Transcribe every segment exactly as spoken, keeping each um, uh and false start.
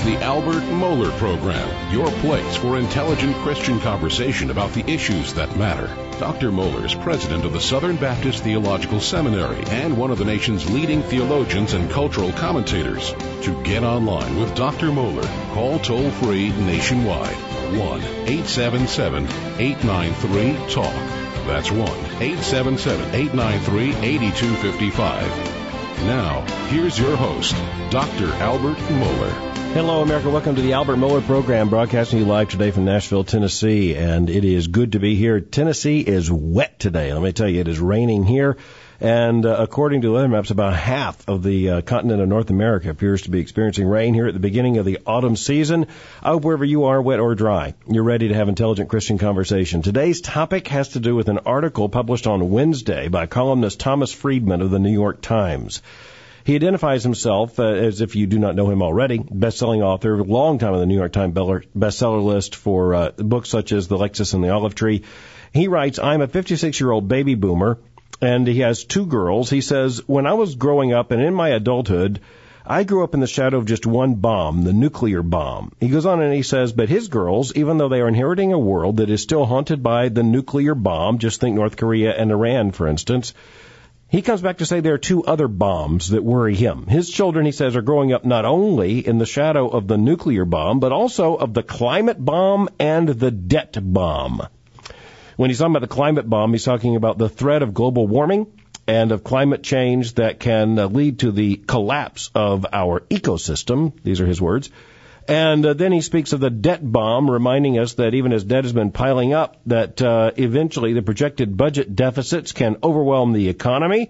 the Albert Mohler Program, your place for intelligent Christian conversation about the issues that matter. Doctor Mohler is president of the Southern Baptist Theological Seminary and one of the nation's leading theologians and cultural commentators. To get online with Doctor Mohler, call toll-free nationwide, one eight seven seven, eight nine three, talk. That's one eight seven seven, eight nine three, eight two five five. Now, here's your host, Doctor Albert Mohler. Hello, America. Welcome to the Albert Mohler Program, broadcasting you live today from Nashville, Tennessee. And it is good to be here. Tennessee is wet today. Let me tell you, it is raining here. And uh, according to weather maps, about half of the uh, continent of North America appears to be experiencing rain here at the beginning of the autumn season. I hope wherever you are, wet or dry, you're ready to have intelligent Christian conversation. Today's topic has to do with an article published on Wednesday by columnist Thomas Friedman of the New York Times. He identifies himself, uh, as if you do not know him already, best-selling author, long time on the New York Times bestseller list for uh, books such as The Lexus and the Olive Tree. He writes, I'm a fifty-six-year-old baby boomer, and he has two girls. He says, when I was growing up and in my adulthood, I grew up in the shadow of just one bomb, the nuclear bomb. He goes on and he says, but his girls, even though they are inheriting a world that is still haunted by the nuclear bomb, just think North Korea and Iran, for instance, he comes back to say there are two other bombs that worry him. His children, he says, are growing up not only in the shadow of the nuclear bomb, but also of the climate bomb and the debt bomb. When he's talking about the climate bomb, he's talking about the threat of global warming and of climate change that can uh, lead to the collapse of our ecosystem. These are his words. And uh, then he speaks of the debt bomb, reminding us that even as debt has been piling up, that uh, eventually the projected budget deficits can overwhelm the economy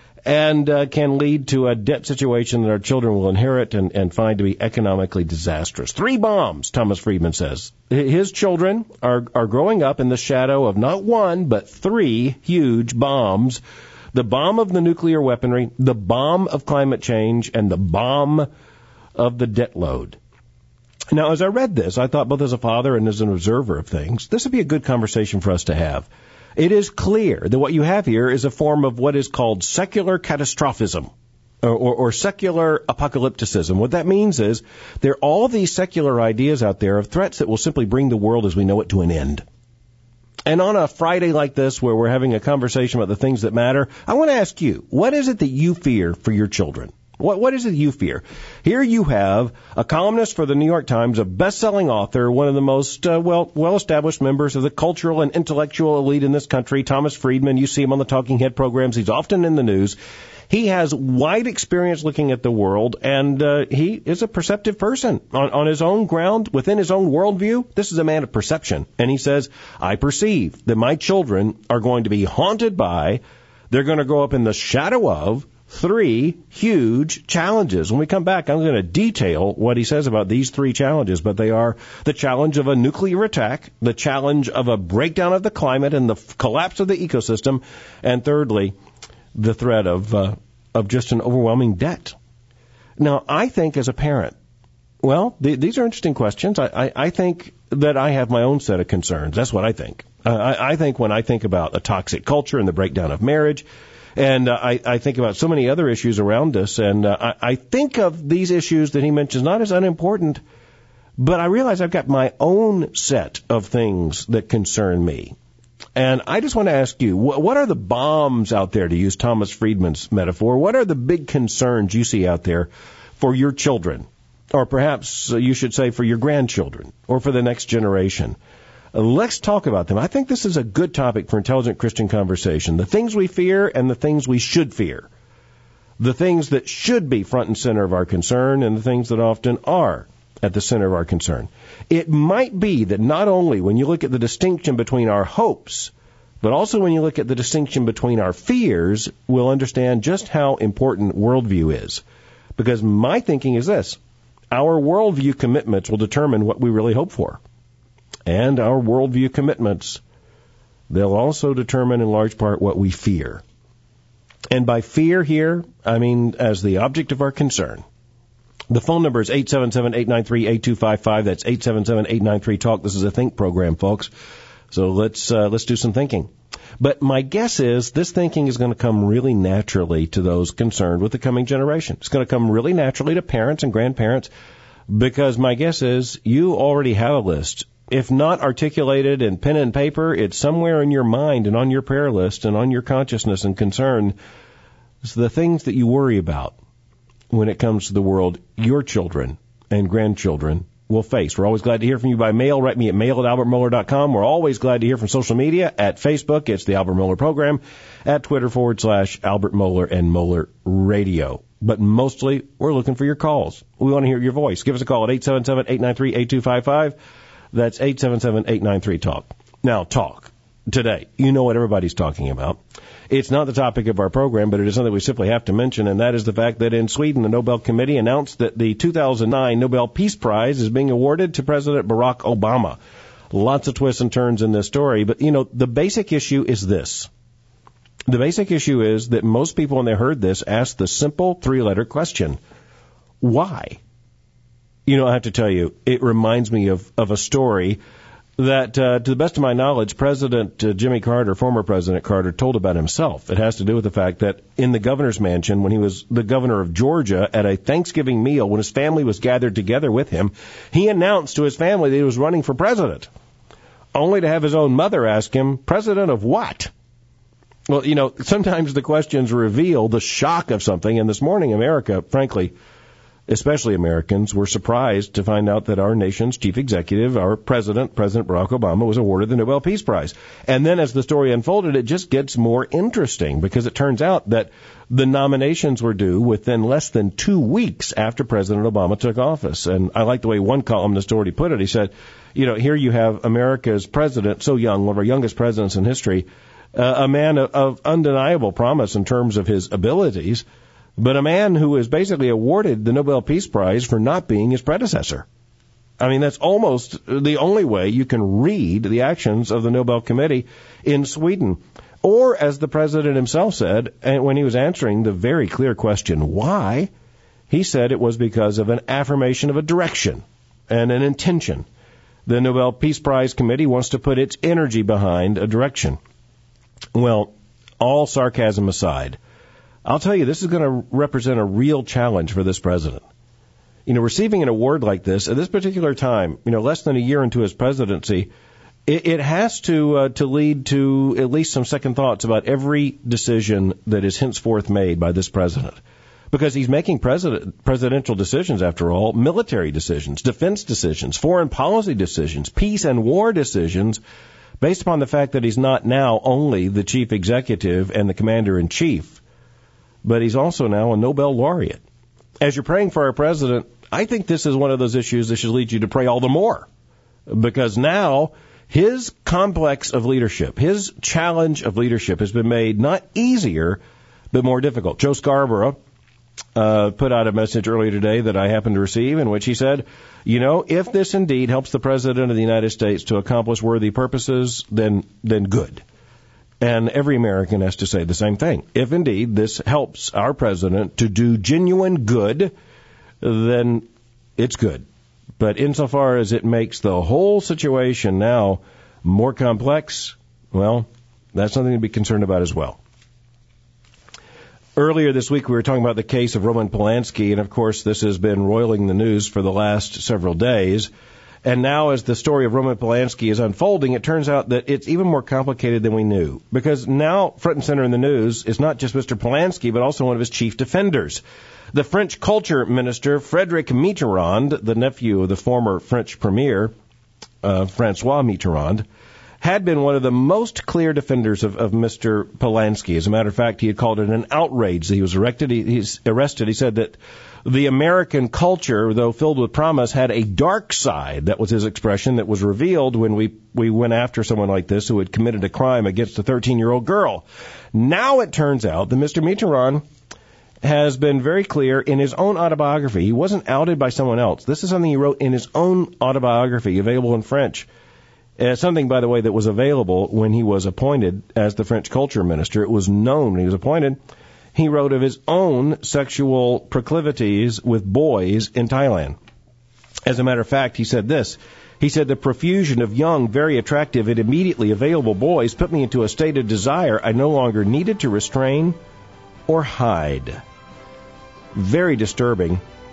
and uh, can lead to a debt situation that our children will inherit and, and find to be economically disastrous. Three bombs, Thomas Friedman says. His children are, are growing up in the shadow of not one, but three huge bombs. The bomb of the nuclear weaponry, the bomb of climate change, and the bomb of the debt load. Now, as I read this, I thought both as a father and as an observer of things, this would be a good conversation for us to have. It is clear that what you have here is a form of what is called secular catastrophism or, or, or secular apocalypticism. What that means is there are all these secular ideas out there of threats that will simply bring the world as we know it to an end. And on a Friday like this where we're having a conversation about the things that matter, I want to ask you, what is it that you fear for your children? What, what is it you fear? Here you have a columnist for the New York Times, a best-selling author, one of the most uh, well, well-established members of the cultural and intellectual elite in this country, Thomas Friedman. You see him on the Talking Head programs. He's often in the news. He has wide experience looking at the world, and uh, he is a perceptive person. On, on his own ground, within his own worldview, this is a man of perception. And he says, I perceive that my children are going to be haunted by, they're going to grow up in the shadow of, three huge challenges. When we come back, I'm going to detail what he says about these three challenges, but they are the challenge of a nuclear attack, the challenge of a breakdown of the climate and the f- collapse of the ecosystem, and thirdly, the threat of uh, of just an overwhelming debt. Now, I think as a parent, well, th- these are interesting questions. I, I, I think that I have my own set of concerns. That's what I think. Uh, I, I think when I think about a toxic culture and the breakdown of marriage, And uh, I, I think about so many other issues around us, and uh, I, I think of these issues that he mentions not as unimportant, but I realize I've got my own set of things that concern me. And I just want to ask you, wh- what are the bombs out there, to use Thomas Friedman's metaphor? What are the big concerns you see out there for your children? Or perhaps uh, you should say for your grandchildren, or for the next generation? Let's talk about them. I think this is a good topic for intelligent Christian conversation. The things we fear and the things we should fear. The things that should be front and center of our concern and the things that often are at the center of our concern. It might be that not only when you look at the distinction between our hopes, but also when you look at the distinction between our fears, we'll understand just how important worldview is. Because my thinking is this: our worldview commitments will determine what we really hope for. And our worldview commitments, they'll also determine in large part what we fear. And by fear here, I mean as the object of our concern. The phone number is eight seven seven, eight nine three, eight two five five. That's eight seven seven, eight nine three, talk. This is a Think program, folks. So let's uh, let's do some thinking. But my guess is this thinking is going to come really naturally to those concerned with the coming generation. It's going to come really naturally to parents and grandparents. because my guess is you already have a list. If not articulated in pen and paper, it's somewhere in your mind and on your prayer list and on your consciousness and concern. It's the things that you worry about when it comes to the world your children and grandchildren will face. We're always glad to hear from you by mail. Write me at mail at albert mohler dot com. We're always glad to hear from social media. At Facebook, it's the Albert Mohler Program. At Twitter, forward slash Albert Mohler and Mohler Radio. But mostly, we're looking for your calls. We want to hear your voice. Give us a call at eight seven seven, eight nine three, eight two five five. That's eight seven seven, eight nine three, talk. Now, talk. Today, you know what everybody's talking about. It's not the topic of our program, but it is something we simply have to mention, and that is the fact that in Sweden, the Nobel Committee announced that the two thousand nine Nobel Peace Prize is being awarded to President Barack Obama. Lots of twists and turns in this story, but, you know, the basic issue is this. The basic issue is that most people, when they heard this, asked the simple three-letter question, why? You know, I have to tell you, it reminds me of, of a story that, uh, to the best of my knowledge, President uh, Jimmy Carter, former President Carter, told about himself. It has to do with the fact that in the governor's mansion, when he was the governor of Georgia, at a Thanksgiving meal, when his family was gathered together with him, he announced to his family that he was running for president, only to have his own mother ask him, president of what? Well, you know, sometimes the questions reveal the shock of something, and this morning, America, frankly, especially Americans, were surprised to find out that our nation's chief executive, our president, President Barack Obama, was awarded the Nobel Peace Prize. And then as the story unfolded, it just gets more interesting because it turns out that the nominations were due within less than two weeks after President Obama took office. And I like the way one columnist already put it. He said, you know, here you have America's president, so young, one of our youngest presidents in history, uh, a man of, of undeniable promise in terms of his abilities, but a man who is basically awarded the Nobel Peace Prize for not being his predecessor. I mean, that's almost the only way you can read the actions of the Nobel Committee in Sweden. Or, as the president himself said, and when he was answering the very clear question, why, he said it was because of an affirmation of a direction and an intention. The Nobel Peace Prize Committee wants to put its energy behind a direction. Well, all sarcasm aside, I'll tell you, this is going to represent a real challenge for this president. You know, receiving an award like this at this particular time, you know, less than a year into his presidency, it, it has to uh, to lead to at least some second thoughts about every decision that is henceforth made by this president. Because he's making president, presidential decisions, after all, military decisions, defense decisions, foreign policy decisions, peace and war decisions, based upon the fact that he's not now only the chief executive and the commander-in-chief, but he's also now a Nobel laureate. As you're praying for our president, I think this is one of those issues that should lead you to pray all the more. Because now, his complex of leadership, his challenge of leadership has been made not easier, but more difficult. Joe Scarborough uh, put out a message earlier today that I happened to receive in which he said, you know, if this indeed helps the President of the United States to accomplish worthy purposes, then then good. And every American has to say the same thing. If indeed this helps our president to do genuine good, then it's good. But insofar as it makes the whole situation now more complex, well, that's something to be concerned about as well. Earlier this week, we were talking about the case of Roman Polanski, and of course, this has been roiling the news for the last several days. And now, as the story of Roman Polanski is unfolding, it turns out that it's even more complicated than we knew. Because now, front and center in the news is not just Mister Polanski, but also one of his chief defenders. The French culture minister, Frédéric Mitterrand, the nephew of the former French premier, uh, François Mitterrand, had been one of the most clear defenders of, of Mister Polanski. As a matter of fact, he had called it an outrage that he was arrested. He, he's arrested. He said that the American culture, though filled with promise, had a dark side. That was his expression that was revealed when we, we went after someone like this who had committed a crime against a thirteen-year-old girl. Now it turns out that Mister Mitterrand has been very clear in his own autobiography. He wasn't outed by someone else. This is something he wrote in his own autobiography, available in French. Uh, something, by the way, that was available when he was appointed as the French culture minister. It was known when he was appointed. He wrote of his own sexual proclivities with boys in Thailand. As a matter of fact, he said this. He said, the profusion of young, very attractive, and immediately available boys put me into a state of desire I no longer needed to restrain or hide. Very disturbing.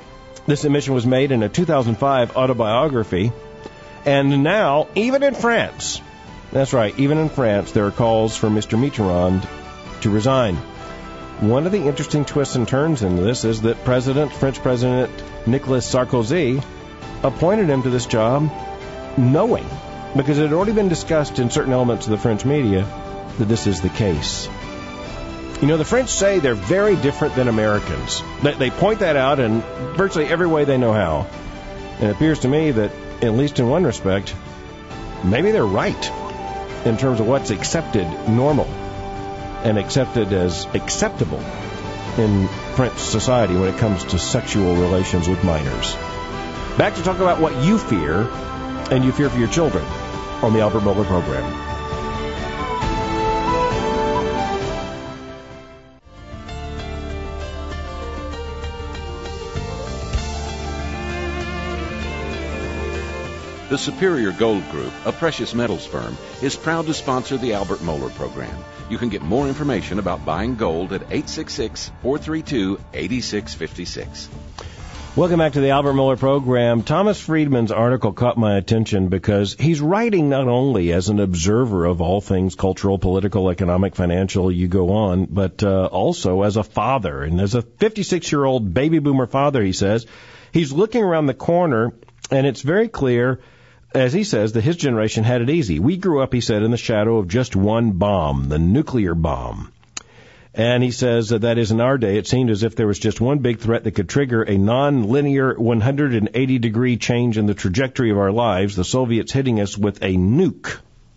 This admission was made in a two thousand five autobiography. And now, even in France, that's right, even in France, there are calls for Mister Mitterrand to resign. One of the interesting twists and turns in this is that President, French President Nicolas Sarkozy appointed him to this job knowing, because it had already been discussed in certain elements of the French media, that this is the case. You know, the French say they're very different than Americans. They, they point that out in virtually every way they know how. And it appears to me that, at least in one respect, maybe they're right in terms of what's accepted normal and accepted as acceptable in French society when it comes to sexual relations with minors. Back to talk about what you fear, and you fear for your children, on the Albert Mohler Program. The Superior Gold Group, a precious metals firm, is proud to sponsor the Albert Mohler Program. You can get more information about buying gold at eight six six, four three two, eight six five six. Welcome back to the Albert Mohler Program. Thomas Friedman's article caught my attention because he's writing not only as an observer of all things cultural, political, economic, financial, you go on, but uh, also as a father. And as a fifty-six-year-old baby boomer father, he says, he's looking around the corner, and it's very clear, as he says, that his generation had it easy. We grew up, he said, in the shadow of just one bomb, the nuclear bomb. And he says that, that is, in our day, it seemed as if there was just one big threat that could trigger a non-linear one hundred eighty degree change in the trajectory of our lives, the Soviets hitting us with a nuke.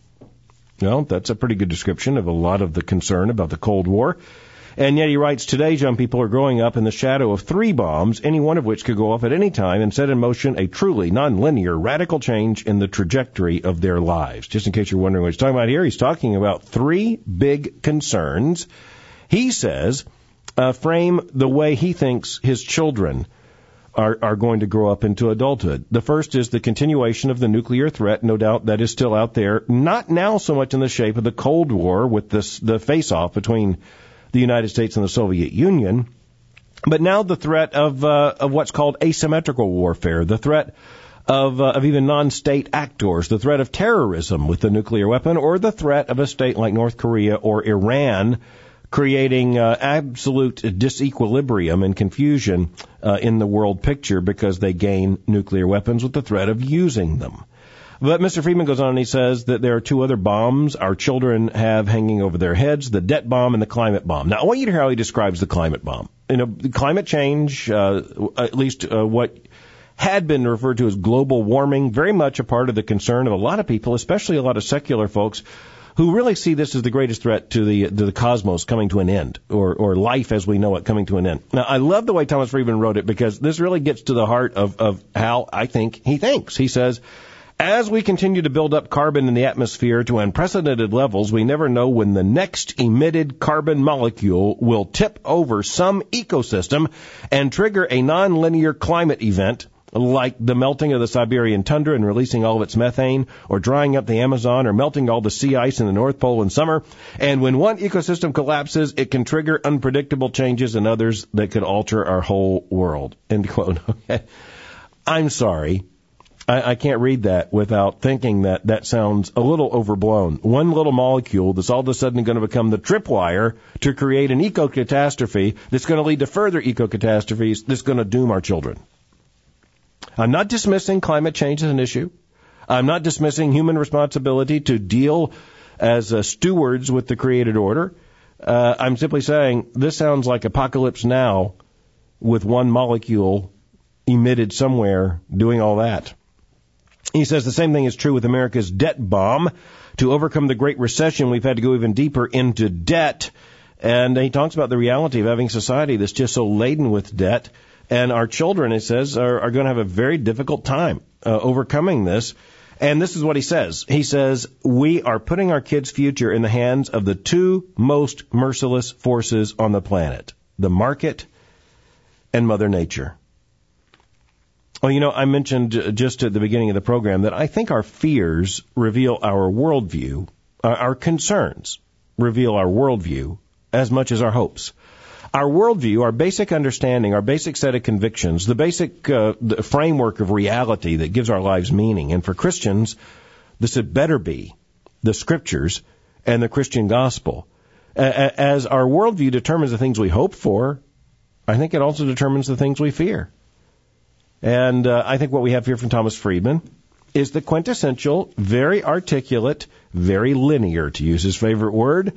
Well, that's a pretty good description of a lot of the concern about the Cold War. And yet he writes, today young people are growing up in the shadow of three bombs, any one of which could go off at any time and set in motion a truly non-linear radical change in the trajectory of their lives. Just in case you're wondering what he's talking about here, he's talking about three big concerns, he says, uh, frame the way he thinks his children are, are going to grow up into adulthood. The first is the continuation of the nuclear threat, no doubt that is still out there, not now so much in the shape of the Cold War with this, the face-off between the United States and the Soviet Union, but now the threat of uh, of what's called asymmetrical warfare, the threat of uh, of even non-state actors, the threat of terrorism with the nuclear weapon, or the threat of a state like North Korea or Iran creating uh, absolute disequilibrium and confusion uh, in the world picture because they gain nuclear weapons with the threat of using them. But Mister Friedman goes on and he says that there are two other bombs our children have hanging over their heads, the debt bomb and the climate bomb. Now, I want you to hear how he describes the climate bomb. You know, climate change, uh, at least uh, what had been referred to as global warming, very much a part of the concern of a lot of people, especially a lot of secular folks, who really see this as the greatest threat to the to the cosmos coming to an end, or, or life as we know it coming to an end. Now, I love the way Thomas Friedman wrote it because this really gets to the heart of, of how I think he thinks. He says, as we continue to build up carbon in the atmosphere to unprecedented levels, we never know when the next emitted carbon molecule will tip over some ecosystem and trigger a nonlinear climate event like the melting of the Siberian tundra and releasing all of its methane, or drying up the Amazon, or melting all the sea ice in the North Pole in summer. And when one ecosystem collapses, it can trigger unpredictable changes in others that could alter our whole world. End quote. I'm sorry. I, I can't read that without thinking that that sounds a little overblown. One little molecule that's all of a sudden going to become the tripwire to create an eco-catastrophe that's going to lead to further eco-catastrophes that's going to doom our children. I'm not dismissing climate change as an issue. I'm not dismissing human responsibility to deal as uh, stewards with the created order. Uh, I'm simply saying this sounds like apocalypse now with one molecule emitted somewhere doing all that. He says the same thing is true with America's debt bomb. To overcome the Great Recession, we've had to go even deeper into debt. And he talks about the reality of having a society that's just so laden with debt. And our children, he says, are, are going to have a very difficult time uh, overcoming this. And this is what he says. He says, we are putting our kids' future in the hands of the two most merciless forces on the planet, the market and Mother Nature. Well, you know, I mentioned just at the beginning of the program that I think our fears reveal our worldview, uh, our concerns reveal our worldview as much as our hopes. Our worldview, our basic understanding, our basic set of convictions, the basic uh, the framework of reality that gives our lives meaning. And for Christians, this had better be the Scriptures and the Christian gospel. A- as our worldview determines the things we hope for, I think it also determines the things we fear. And uh, I think what we have here from Thomas Friedman is the quintessential, very articulate, very linear, to use his favorite word,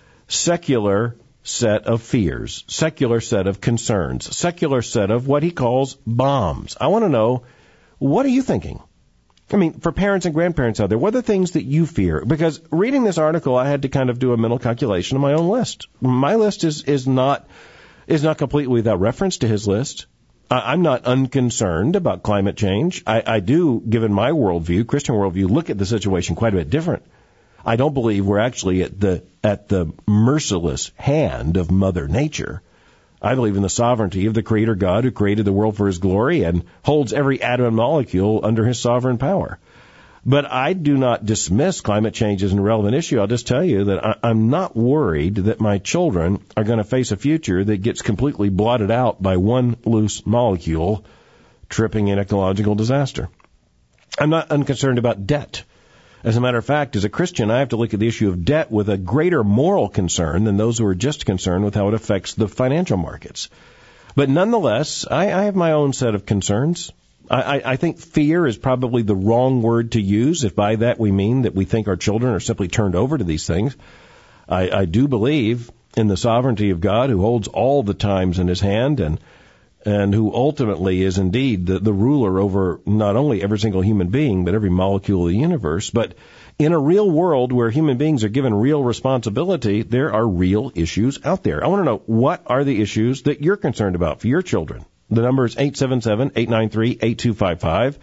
secular set of fears, secular set of concerns, secular set of what he calls bombs. I want to know, what are you thinking? I mean, for parents and grandparents out there, what are the things that you fear? Because reading this article, I had to kind of do a mental calculation of my own list. My list is, is not is not completely without reference to his list. I'm not unconcerned about climate change. I, I do, given my worldview, Christian worldview, look at the situation quite a bit different. I don't believe we're actually at the at the merciless hand of Mother Nature. I believe in the sovereignty of the Creator God who created the world for His glory and holds every atom and molecule under His sovereign power. But I do not dismiss climate change as an irrelevant issue. I'll just tell you that I, I'm not worried that my children are going to face a future that gets completely blotted out by one loose molecule tripping in ecological disaster. I'm not unconcerned about debt. As a matter of fact, as a Christian, I have to look at the issue of debt with a greater moral concern than those who are just concerned with how it affects the financial markets. But nonetheless, I, I have my own set of concerns. I, I think fear is probably the wrong word to use, if by that we mean that we think our children are simply turned over to these things. I, I do believe in the sovereignty of God who holds all the times in His hand and and who ultimately is indeed the, the ruler over not only every single human being, but every molecule of the universe. But in a real world where human beings are given real responsibility, there are real issues out there. I want to know, what are the issues that you're concerned about for your children? The number is eight seven seven, eight nine three, eight two five five.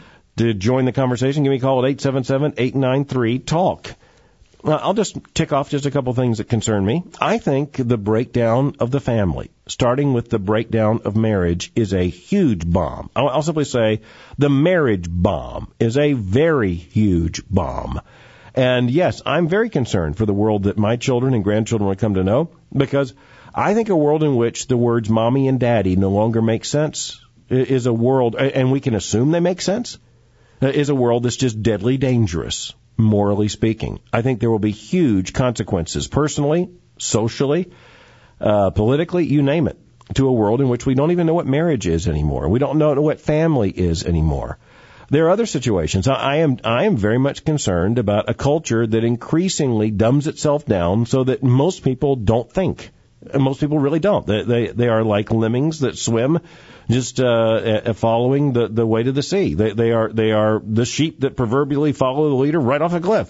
To join the conversation, give me a call at eight seven seven, eight nine three, talk. Now, I'll just tick off just a couple things that concern me. I think the breakdown of the family, starting with the breakdown of marriage, is a huge bomb. I'll, I'll simply say the marriage bomb is a very huge bomb. And yes, I'm very concerned for the world that my children and grandchildren will come to know, because I think a world in which the words mommy and daddy no longer make sense is a world, and we can assume they make sense, is a world that's just deadly dangerous, morally speaking. I think there will be huge consequences personally, socially, uh, politically, you name it, to a world in which we don't even know what marriage is anymore. We don't know what family is anymore. There are other situations. I am I am very much concerned about a culture that increasingly dumbs itself down so that most people don't think. And most people really don't. They, they they are like lemmings that swim, just uh, following the, the way to the sea. They they are they are the sheep that proverbially follow the leader right off a cliff.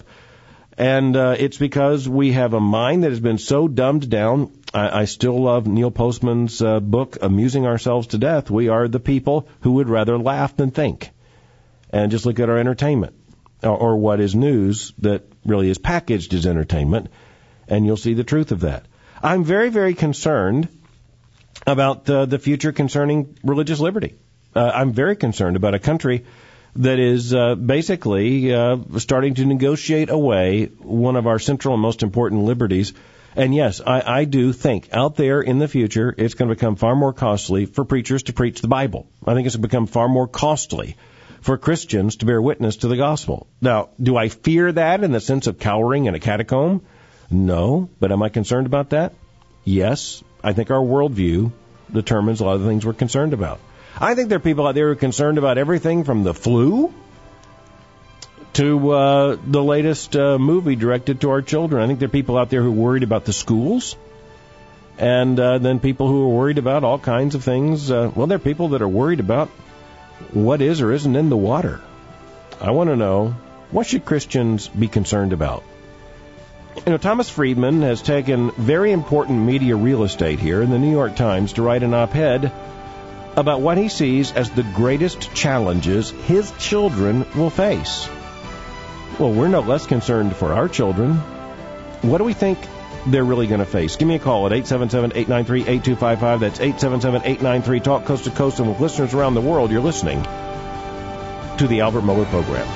And uh, it's because we have a mind that has been so dumbed down. I, I still love Neil Postman's uh, book, Amusing Ourselves to Death. We are the people who would rather laugh than think. And just look at our entertainment, or, or what is news that really is packaged as entertainment, and you'll see the truth of that. I'm very, very concerned about uh, the future concerning religious liberty. Uh, I'm very concerned about a country that is uh, basically uh, starting to negotiate away one of our central and most important liberties. And yes, I, I do think out there in the future it's going to become far more costly for preachers to preach the Bible. I think it's going to become far more costly for Christians to bear witness to the gospel. Now, do I fear that in the sense of cowering in a catacomb? No, but am I concerned about that? Yes, I think our worldview determines a lot of the things we're concerned about. I think there are people out there who are concerned about everything from the flu to uh, the latest uh, movie directed to our children. I think there are people out there who are worried about the schools, and uh, then people who are worried about all kinds of things. Uh, well, there are people that are worried about what is or isn't in the water. I want to know, what should Christians be concerned about? You know, Thomas Friedman has taken very important media real estate here in the New York Times to write an op-ed about what he sees as the greatest challenges his children will face. Well, we're no less concerned for our children. What do we think they're really going to face? Give me a call at eight seven seven, eight nine three, eight two five five. That's eight seven seven, eight nine three, talk coast to coast. And with listeners around the world, you're listening to the Albert Mohler Program.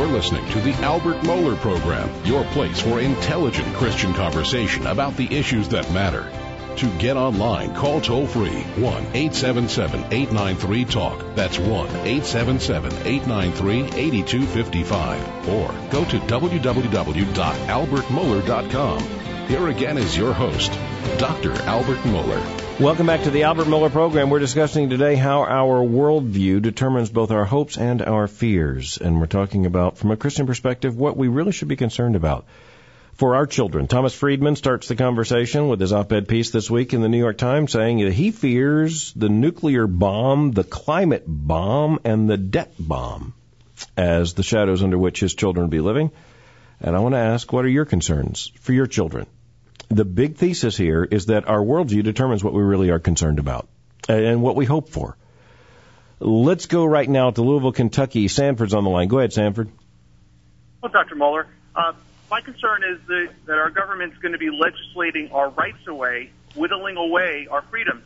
listening to the Albert Mohler Program, your place for intelligent Christian conversation about the issues that matter. To get online, call toll-free one eight seven seven, eight nine three, talk. That's one eight seven seven, eight nine three, eight two five five. Or go to w w w dot albert mohler dot com. Here again is your host, Doctor Albert Mohler. Welcome back to the Albert Mohler Program. We're discussing today how our worldview determines both our hopes and our fears. And we're talking about, from a Christian perspective, what we really should be concerned about for our children. Thomas Friedman starts the conversation with his op-ed piece this week in the New York Times saying that he fears the nuclear bomb, the climate bomb, and the debt bomb as the shadows under which his children will be living. And I want to ask, what are your concerns for your children? The big thesis here is that our worldview determines what we really are concerned about and what we hope for. Let's go right now to Louisville, Kentucky. Sanford's on the line. Go ahead, Sanford. Well, Doctor Mohler, uh, my concern is that, that our government's going to be legislating our rights away, whittling away our freedoms.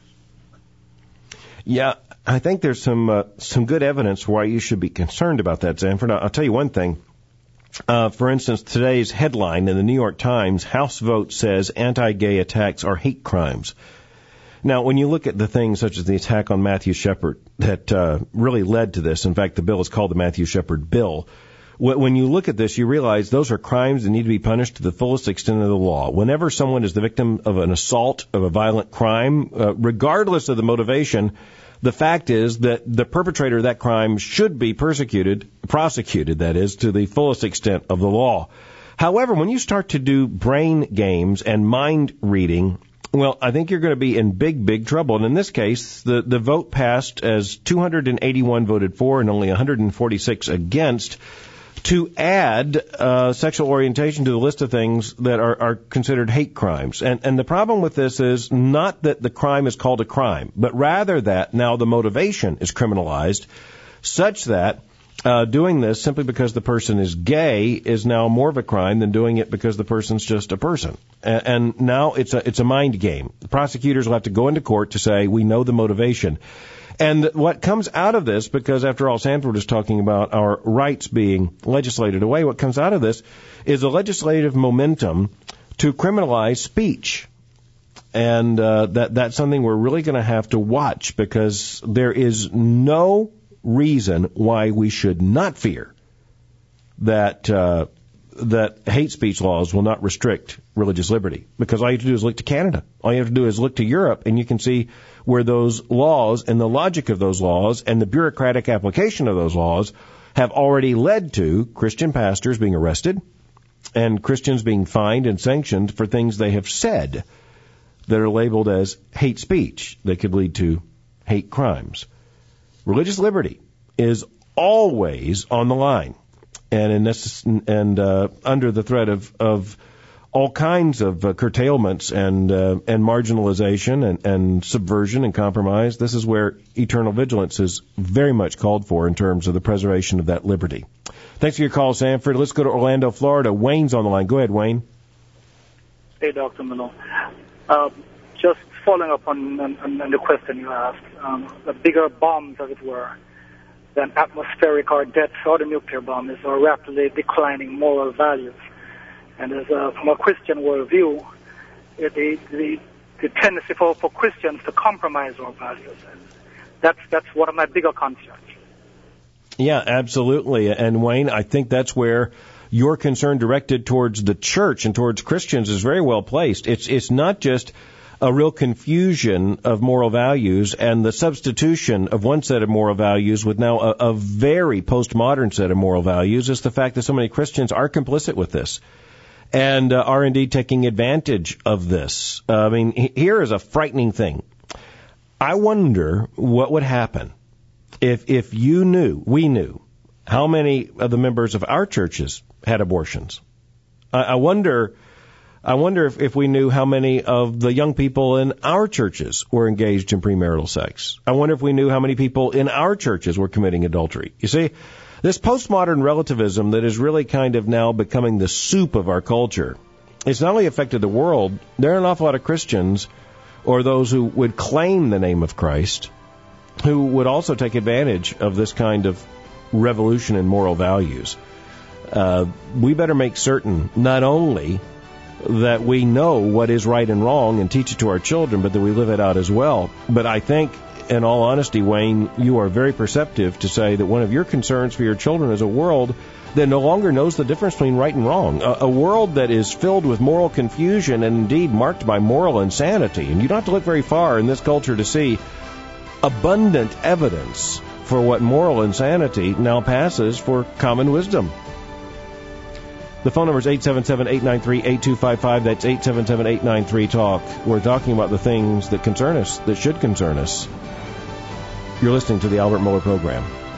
Yeah, I think there's some uh, some good evidence why you should be concerned about that, Sanford. I'll tell you one thing. Uh, for instance, today's headline in the New York Times, House vote says anti-gay attacks are hate crimes. Now, when you look at the things such as the attack on Matthew Shepard that uh, really led to this, in fact, the bill is called the Matthew Shepard Bill. When you look at this, you realize those are crimes that need to be punished to the fullest extent of the law. Whenever someone is the victim of an assault, of a violent crime, uh, regardless of the motivation, the fact is that the perpetrator of that crime should be persecuted, prosecuted, that is, to the fullest extent of the law. However, when you start to do brain games and mind reading, well, I think you're going to be in big, big trouble. And in this case, the, the vote passed as two hundred eighty-one voted for and only one hundred forty-six against to add uh, sexual orientation to the list of things that are, are considered hate crimes. And, and the problem with this is not that the crime is called a crime, but rather that now the motivation is criminalized such that uh, doing this simply because the person is gay is now more of a crime than doing it because the person's just a person. And, and now it's a, it's a mind game. The prosecutors will have to go into court to say, we know the motivation. And what comes out of this, because after all, Sanford is talking about our rights being legislated away, what comes out of this is a legislative momentum to criminalize speech. And uh, that that's something we're really going to have to watch, because there is no reason why we should not fear that uh, that hate speech laws will not restrict religious liberty. Because all you have to do is look to Canada. All you have to do is look to Europe, and you can see where those laws and the logic of those laws and the bureaucratic application of those laws have already led to Christian pastors being arrested and Christians being fined and sanctioned for things they have said that are labeled as hate speech that could lead to hate crimes. Religious liberty is always on the line, and in this, and uh, under the threat of, of all kinds of uh, curtailments and uh, and marginalization and, and subversion and compromise. This is where eternal vigilance is very much called for in terms of the preservation of that liberty. Thanks for your call, Sanford. Let's go to Orlando, Florida. Wayne's on the line. Go ahead, Wayne. Hey, Doctor Miller. Uh, just following up on, on, on the question you asked, um, the bigger bombs, as it were, than atmospheric or death or the nuclear bomb is our rapidly declining moral values. And as a, from a Christian worldview, it, the, the, the tendency for, for Christians to compromise our values. And that's, that's one of my bigger concerns. Yeah, absolutely. And Wayne, I think that's where your concern directed towards the church and towards Christians is very well placed. It's, it's not just a real confusion of moral values and the substitution of one set of moral values with now a, a very postmodern set of moral values. It's the fact that so many Christians are complicit with this and uh, are indeed taking advantage of this. Uh, I mean, h- here is a frightening thing. I wonder what would happen if if you knew, we knew, how many of the members of our churches had abortions. I, I wonder... I wonder if, if we knew how many of the young people in our churches were engaged in premarital sex. I wonder if we knew how many people in our churches were committing adultery. You see, this postmodern relativism that is really kind of now becoming the soup of our culture, it's not only affected the world, there are an awful lot of Christians or those who would claim the name of Christ who would also take advantage of this kind of revolution in moral values. uh, we better make certain not only that we know what is right and wrong and teach it to our children, but that we live it out as well. But I think, in all honesty, Wayne, you are very perceptive to say that one of your concerns for your children is a world that no longer knows the difference between right and wrong, a, a world that is filled with moral confusion and indeed marked by moral insanity. And you don't have to look very far in this culture to see abundant evidence for what moral insanity now passes for common wisdom. The phone number is eight seven seven, eight nine three, eight two five five. That's eight seven seven, eight nine three, talk. We're talking about the things that concern us, that should concern us. You're listening to the Albert Mohler Program.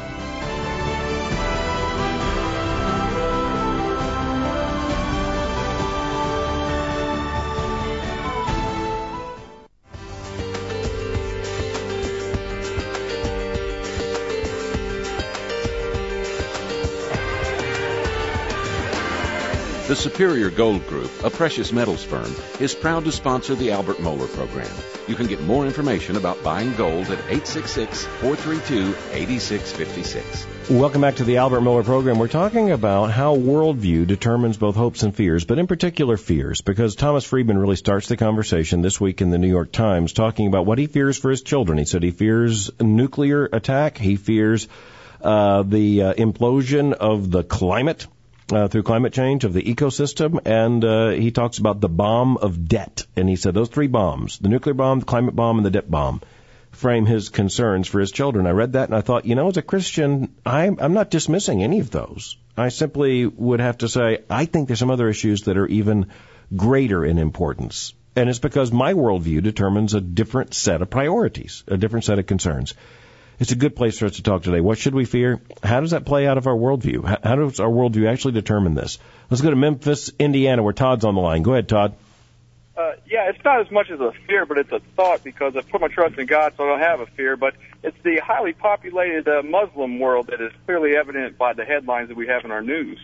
The Superior Gold Group, a precious metals firm, is proud to sponsor the Albert Mohler Program. You can get more information about buying gold at eight six six, four three two, eight six five six. Welcome back to the Albert Mohler Program. We're talking about how worldview determines both hopes and fears, but in particular fears, because Thomas Friedman really starts the conversation this week in the New York Times talking about what he fears for his children. He said he fears nuclear attack. He fears uh, the uh, implosion of the climate. Uh, through climate change, of the ecosystem, and uh, he talks about the bomb of debt. And he said those three bombs, the nuclear bomb, the climate bomb, and the debt bomb, frame his concerns for his children. I read that and I thought, you know, as a Christian, I'm, I'm not dismissing any of those. I simply would have to say, I think there's some other issues that are even greater in importance. And it's because my worldview determines a different set of priorities, a different set of concerns. It's a good place for us to talk today. What should we fear? How does that play out of our worldview? How, how does our worldview actually determine this? Let's go to Memphis, Indiana, where Todd's on the line. Go ahead, Todd. Uh, yeah, it's not as much as a fear, but it's a thought, because I put my trust in God, so I don't have a fear. But it's the highly populated uh, Muslim world that is clearly evident by the headlines that we have in our news.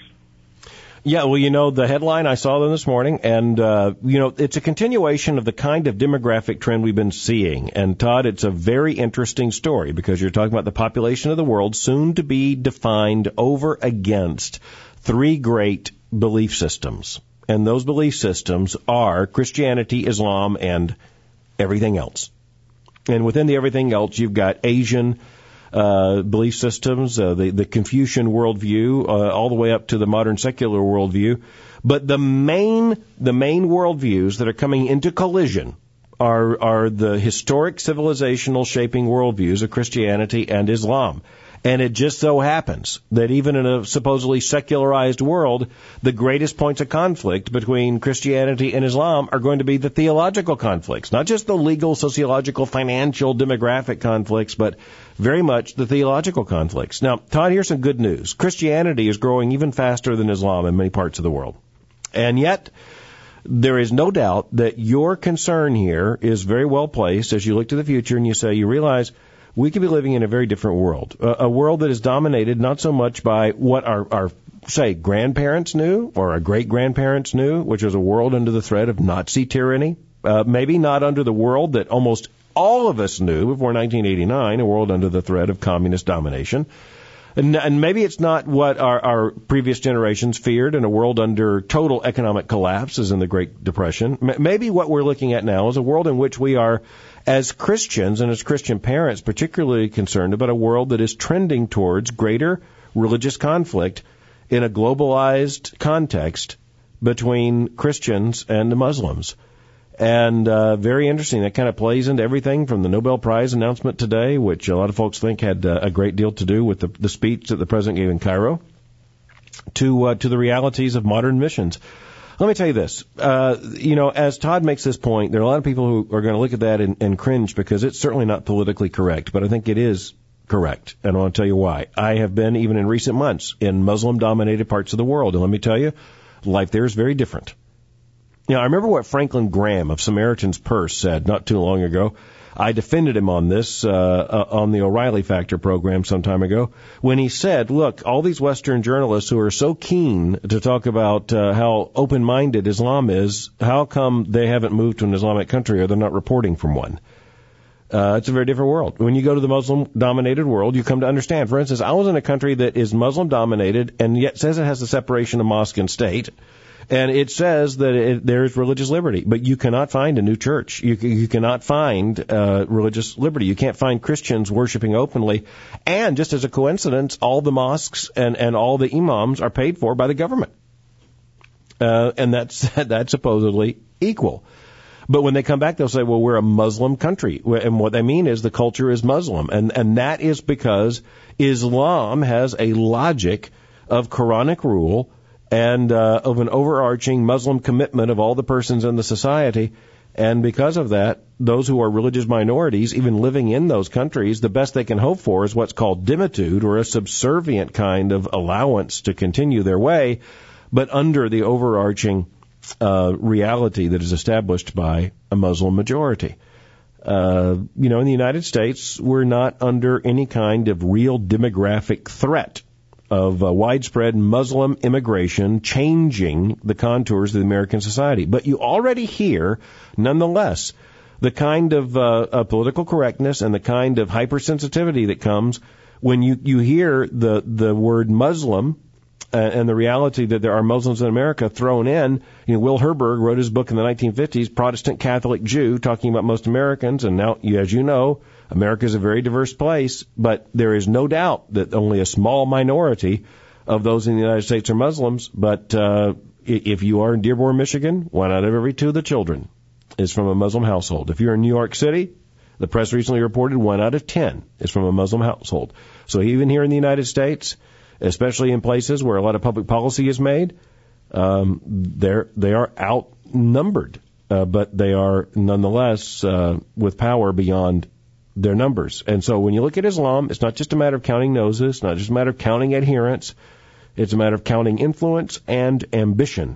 Yeah, well, you know, the headline, I saw them this morning, and, uh, you know, it's a continuation of the kind of demographic trend we've been seeing. And, Todd, it's a very interesting story, because you're talking about the population of the world soon to be defined over against three great belief systems. And those belief systems are Christianity, Islam, and everything else. And within the everything else, you've got Asian Uh, belief systems, uh, the, the Confucian worldview, uh, all the way up to the modern secular worldview. But the main, the main worldviews that are coming into collision are, are the historic civilizational shaping worldviews of Christianity and Islam. And it just so happens that even in a supposedly secularized world, the greatest points of conflict between Christianity and Islam are going to be the theological conflicts, not just the legal, sociological, financial, demographic conflicts, but very much the theological conflicts. Now, Todd, here's some good news. Christianity is growing even faster than Islam in many parts of the world. And yet, there is no doubt that your concern here is very well placed as you look to the future and you say, you realize we could be living in a very different world, a, a world that is dominated not so much by what our, our, say, grandparents knew or our great-grandparents knew, which was a world under the threat of Nazi tyranny, uh, maybe not under the world that almost all of us knew before nineteen eighty-nine, a world under the threat of communist domination. And, and maybe it's not what our, our previous generations feared in a world under total economic collapse, as in the Great Depression. M- maybe what we're looking at now is a world in which we are, as Christians and as Christian parents, particularly concerned about a world that is trending towards greater religious conflict in a globalized context between Christians and Muslims. And uh, very interesting. That kind of plays into everything from the Nobel Prize announcement today, which a lot of folks think had uh, a great deal to do with the, the speech that the president gave in Cairo, to uh, to the realities of modern missions. Let me tell you this. Uh, you know, as Todd makes this point, there are a lot of people who are going to look at that and, and cringe because it's certainly not politically correct, but I think it is correct, and I want to tell you why. I have been, even in recent months, in Muslim-dominated parts of the world, and let me tell you, life there is very different. You know, I remember what Franklin Graham of Samaritan's Purse said not too long ago. I defended him on this uh, uh, on the O'Reilly Factor program some time ago when he said, look, all these Western journalists who are so keen to talk about uh, how open-minded Islam is, how come they haven't moved to an Islamic country or they're not reporting from one? Uh, it's a very different world. When you go to the Muslim-dominated world, you come to understand. For instance, I was in a country that is Muslim-dominated and yet says it has the separation of mosque and state. And it says that it, there is religious liberty, but you cannot find a new church. You, you cannot find uh, religious liberty. You can't find Christians worshiping openly. And just as a coincidence, all the mosques and, and all the imams are paid for by the government. Uh, and that's that's supposedly equal. But when they come back, they'll say, well, we're a Muslim country. And what they mean is the culture is Muslim. And, and that is because Islam has a logic of Quranic rule and uh, of an overarching Muslim commitment of all the persons in the society. And because of that, those who are religious minorities, even living in those countries, the best they can hope for is what's called dhimmitud, or a subservient kind of allowance to continue their way, but under the overarching uh, reality that is established by a Muslim majority. Uh, you know, in the United States, we're not under any kind of real demographic threat of uh, widespread Muslim immigration changing the contours of the American society. But you already hear, nonetheless, the kind of, uh, of political correctness and the kind of hypersensitivity that comes when you, you hear the, the word Muslim uh, and the reality that there are Muslims in America thrown in. You know, Will Herberg wrote his book in the nineteen fifties, Protestant Catholic Jew, talking about most Americans. And now, as you know, America is a very diverse place, but there is no doubt that only a small minority of those in the United States are Muslims. But uh, if you are in Dearborn, Michigan, one out of every two of the children is from a Muslim household. If you're in New York City, the press recently reported one out of ten is from a Muslim household. So even here in the United States, especially in places where a lot of public policy is made, um, they're, they are outnumbered, uh, but they are nonetheless uh, with power beyond their numbers. And so when you look at Islam, it's not just a matter of counting noses, it's not just a matter of counting adherents, it's a matter of counting influence and ambition.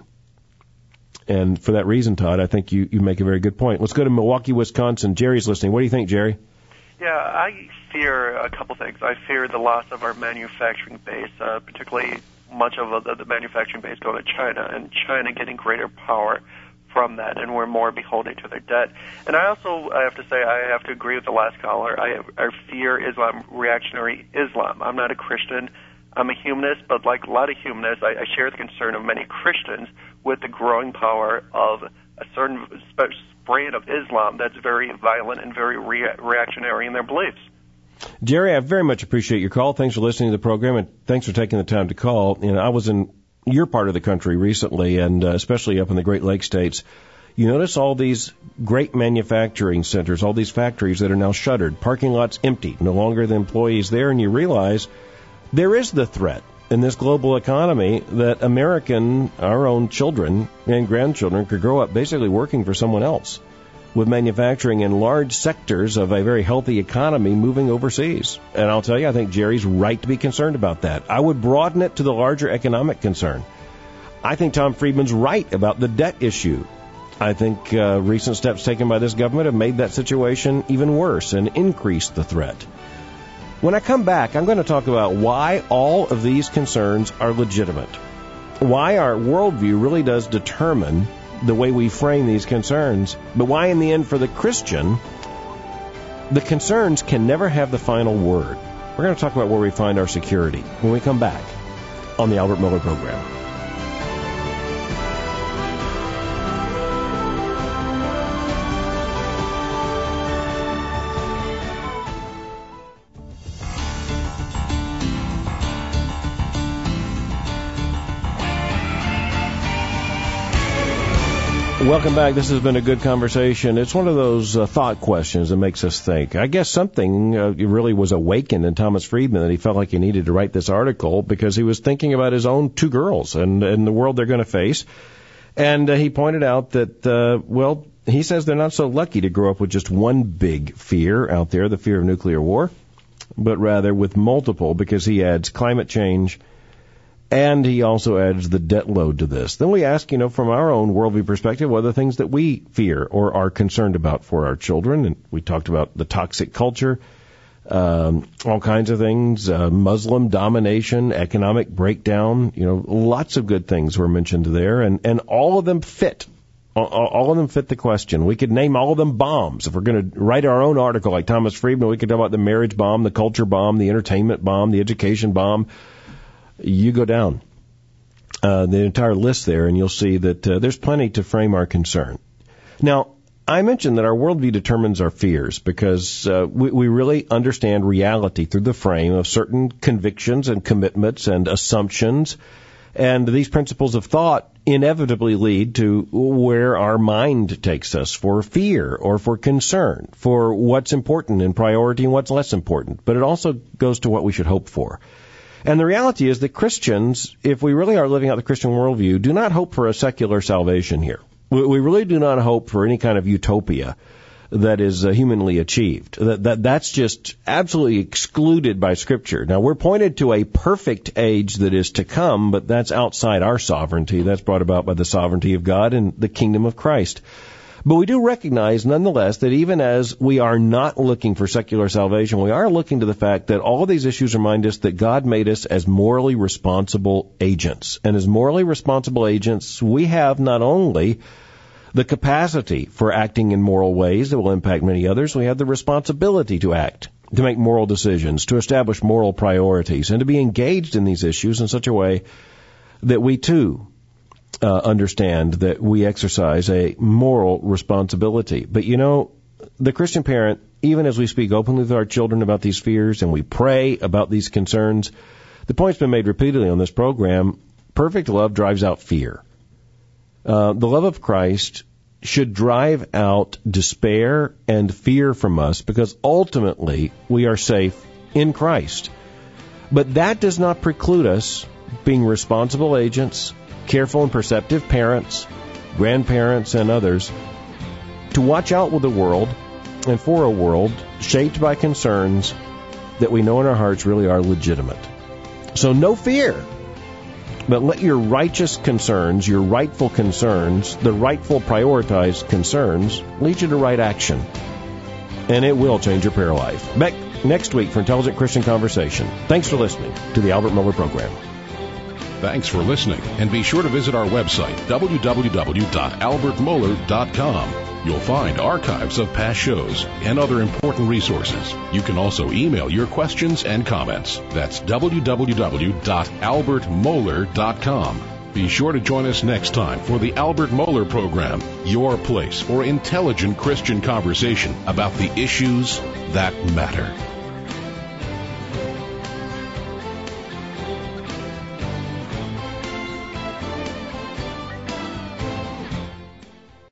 And for that reason, Todd, I think you, you make a very good point. Let's go to Milwaukee, Wisconsin. Jerry's listening. What do you think, Jerry? Yeah, I fear a couple things. I fear the loss of our manufacturing base, uh, particularly much of the, the manufacturing base going to China, and China getting greater power from that, and we're more beholden to their debt. And I also I have to say I have to agree with the last caller. I, I fear Islam, reactionary Islam. I'm not a Christian. I'm a humanist, but like a lot of humanists, I, I share the concern of many Christians with the growing power of a certain brand of Islam that's very violent and very rea- reactionary in their beliefs. Jerry, I very much appreciate your call. Thanks for listening to the program, and thanks for taking the time to call. You know, I was in your part of the country recently, and uh, especially up in the Great Lakes states. You notice all these great manufacturing centers, all these factories that are now shuttered, parking lots empty, no longer the employees there, and you realize there is the threat in this global economy that American, our own children and grandchildren could grow up basically working for someone else, with manufacturing in large sectors of a very healthy economy moving overseas. And I'll tell you, I think Jerry's right to be concerned about that. I would broaden it to the larger economic concern. I think Tom Friedman's right about the debt issue. I think uh, recent steps taken by this government have made that situation even worse and increased the threat. When I come back, I'm going to talk about why all of these concerns are legitimate, why our worldview really does determine the way we frame these concerns, but why in the end for the Christian, the concerns can never have the final word. We're going to talk about where we find our security when we come back on the Albert Miller Program. Welcome back. This has been a good conversation. It's one of those uh, thought questions that makes us think. I guess something uh, really was awakened in Thomas Friedman that he felt like he needed to write this article because he was thinking about his own two girls and, and the world they're going to face. And uh, he pointed out that, uh, well, he says they're not so lucky to grow up with just one big fear out there, the fear of nuclear war, but rather with multiple, because he adds climate change. And he also adds the debt load to this. Then we ask, you know, from our own worldview perspective, what are the things that we fear or are concerned about for our children? And we talked about the toxic culture, um, all kinds of things, uh, Muslim domination, economic breakdown, you know, lots of good things were mentioned there. And, and all of them fit All, all of them fit the question. We could name all of them bombs. If we're going to write our own article like Thomas Friedman, we could talk about the marriage bomb, the culture bomb, the entertainment bomb, the education bomb. You go down uh, the entire list there, and you'll see that uh, there's plenty to frame our concern. Now, I mentioned that our worldview determines our fears because uh, we, we really understand reality through the frame of certain convictions and commitments and assumptions. And these principles of thought inevitably lead to where our mind takes us for fear or for concern, for what's important in priority and what's less important. But it also goes to what we should hope for. And the reality is that Christians, if we really are living out the Christian worldview, do not hope for a secular salvation here. We really do not hope for any kind of utopia that is uh, humanly achieved. That, that that's just absolutely excluded by Scripture. Now, we're pointed to a perfect age that is to come, but that's outside our sovereignty. That's brought about by the sovereignty of God and the kingdom of Christ. But we do recognize, nonetheless, that even as we are not looking for secular salvation, we are looking to the fact that all of these issues remind us that God made us as morally responsible agents. And as morally responsible agents, we have not only the capacity for acting in moral ways that will impact many others, we have the responsibility to act, to make moral decisions, to establish moral priorities, and to be engaged in these issues in such a way that we too uh, understand that we exercise a moral responsibility. But you know, the Christian parent, even as we speak openly with our children about these fears and we pray about these concerns, the point's been made repeatedly on this program, perfect love drives out fear. Uh, the love of Christ should drive out despair and fear from us because ultimately we are safe in Christ. But that does not preclude us being responsible agents, careful and perceptive parents, grandparents, and others to watch out with the world and for a world shaped by concerns that we know in our hearts really are legitimate. So no fear. But let your righteous concerns, your rightful concerns, the rightful prioritized concerns, lead you to right action. And it will change your prayer life. Back next week for Intelligent Christian Conversation. Thanks for listening to the Albert Mohler Program. Thanks for listening, and be sure to visit our website, w w w dot albert mohler dot com. You'll find archives of past shows and other important resources. You can also email your questions and comments. That's w w w dot albert mohler dot com. Be sure to join us next time for the Albert Mohler Program, your place for intelligent Christian conversation about the issues that matter.